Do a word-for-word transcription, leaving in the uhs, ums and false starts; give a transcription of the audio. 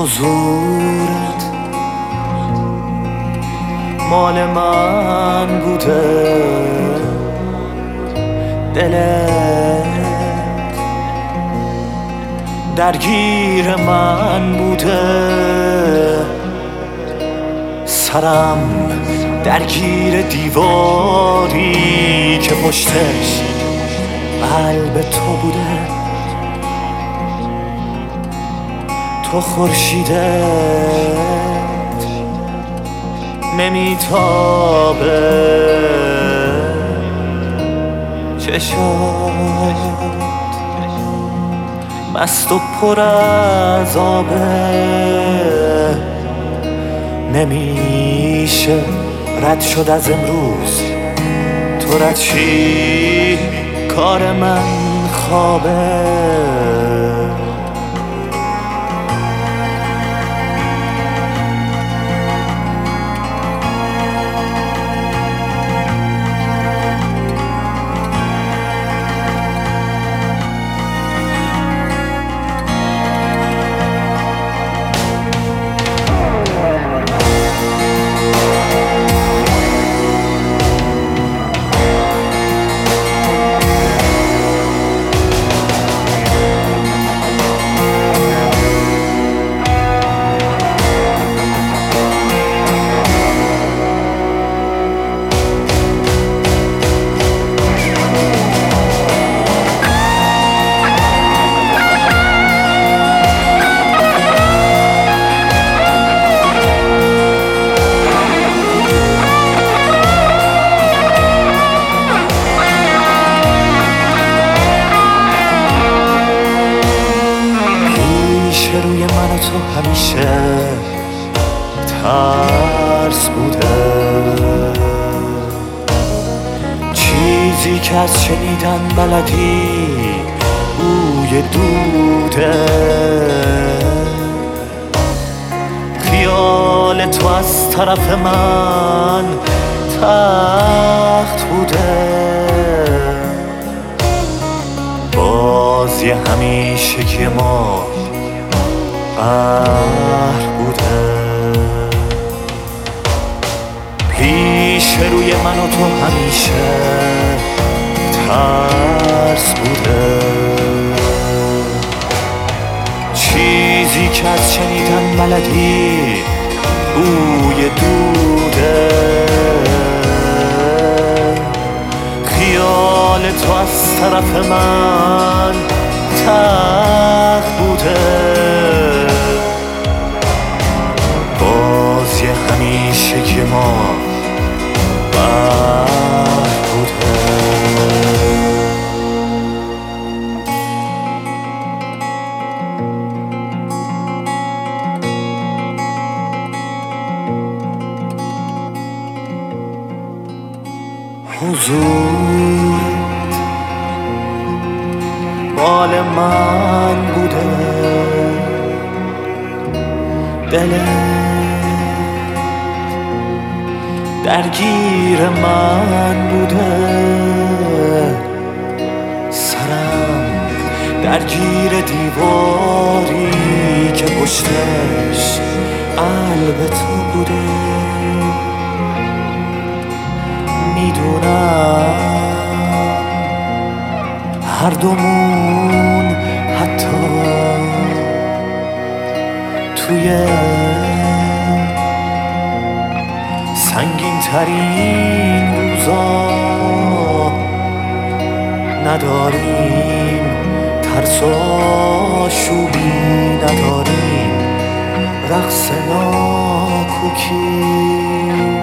حضورت مال من بوده، دلت درگیر من بوده، سرم درگیر دیواری که پشتش قلب تو بوده. تو خورشیدت نمیتابه، چشات مست و پر از آبه، نمیشه رد شد از امروز. تو رد شی کار من خوابه. روی من و تو همیشه ترس بوده، چیزی که از شنیدن بلدی بوی دوده. خیال تو از طرف من تخت بوده، بازی همیشگی ما قهر بوده. پیش روی من و تو همیشه ترس بوده، چیزی که از شنیدن بلدی بوی دوده. خیال تو از طرف من تخت بوده، بازی همیشگی ما قهر بوده. حضورت مال من بوده، دلت درگیر من بوده، سرم درگیر دیواری که پشتش قلب تو بوده. میدونم هر دومون حتی توی سنگین ترین روزا نداریم ترس و آشوبی، نداریم رقص ناکوکی.